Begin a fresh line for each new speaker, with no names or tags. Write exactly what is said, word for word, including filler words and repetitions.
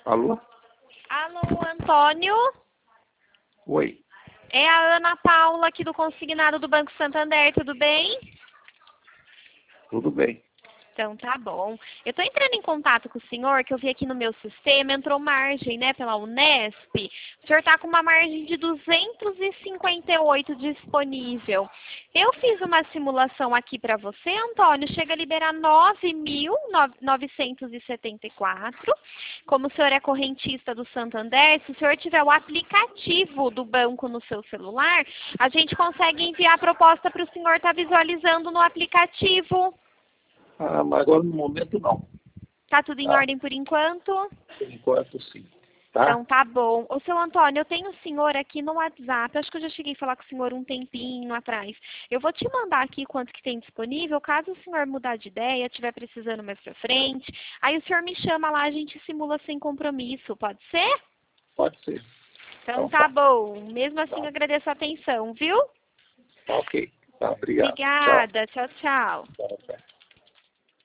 Alô?
Alô, Antônio?
Oi.
É a Ana Paula aqui do Consignado do Banco Santander, tudo bem?
Tudo bem.
Então tá bom. Eu estou entrando em contato com o senhor, que eu vi aqui no meu sistema, entrou margem, né, pela Unesp. O senhor está com uma margem de duzentos e cinquenta e oito disponível. Eu fiz uma simulação aqui para você, Antônio, chega a liberar nove mil novecentos e setenta e quatro. Como o senhor é correntista do Santander, se o senhor tiver o aplicativo do banco no seu celular, a gente consegue enviar a proposta para o senhor estar visualizando no aplicativo.
Ah, mas agora no momento não.
Tá tudo em
Tá?
ordem por enquanto?
Por enquanto sim. Tá?
Então tá bom. Ô, seu Antônio, eu tenho o senhor aqui no WhatsApp. Acho que eu já cheguei a falar com o senhor um tempinho atrás. Eu vou te mandar aqui quanto que tem disponível. Caso o senhor mudar de ideia, estiver precisando mais pra frente, aí o senhor me chama lá, a gente simula sem compromisso. Pode ser?
Pode ser.
Então
Então
tá
tá.
bom. Mesmo assim,
Tá.
eu agradeço a atenção, viu?
Tá ok. Tá, obrigado. Tchau.
Obrigada. Tchau, tchau.
Tchau, tchau.